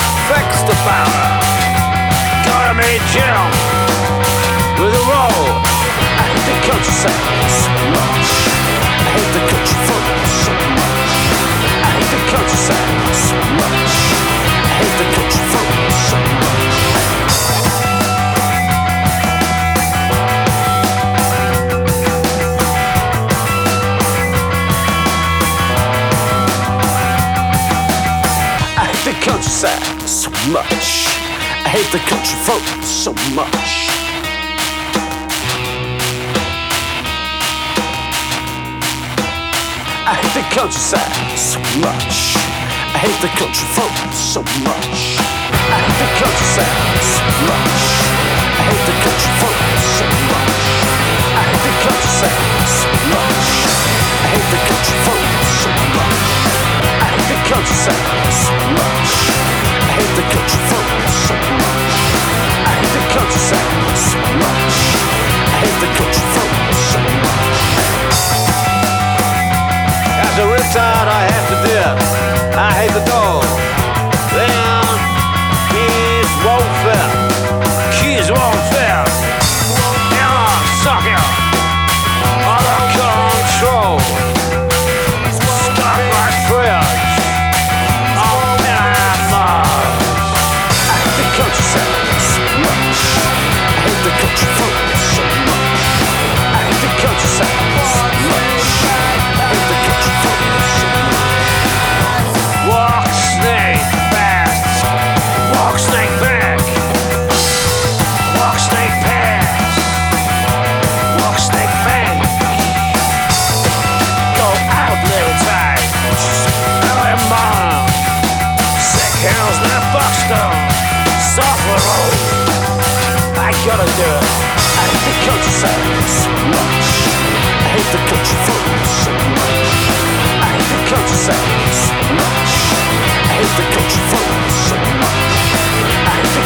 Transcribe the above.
Fix the power. Gotta meet Jim with a roll. I hate the countryside so much. I hate the country folk so much. I hate the countryside so much. I hate the country folk so much. I hate the countryside so much. I hate the country folk so much. I hate the countryside so much. I hate the country folk so much. I hate the countryside so much. I hate the country folk so much. I hate the countryside so much. I hate the country folk so much. I hate the countryside so much. I hate the country folk so much. I hate the countryside so much. I hate the country folk so much. As a riptide I have to dip. I hate the dog. Then kids won't fit. Kids won't fit. Yeah, suck it. Out of control. Stuck like fridge. Oh man, I hate the countryside so much. I hate the country folk so much. I hate the countryside so much. I hate the country folk so much. Walk snake fast. Walk snake back. Walk snake past. Walk snake back. Go out little tight. Early morning. Sick hills in a Buckstone. Software road. I gotta do it. I hate the countryside so much. I hate the country folk so much. I hate the countryside so much. I hate the country folk so much. I hate the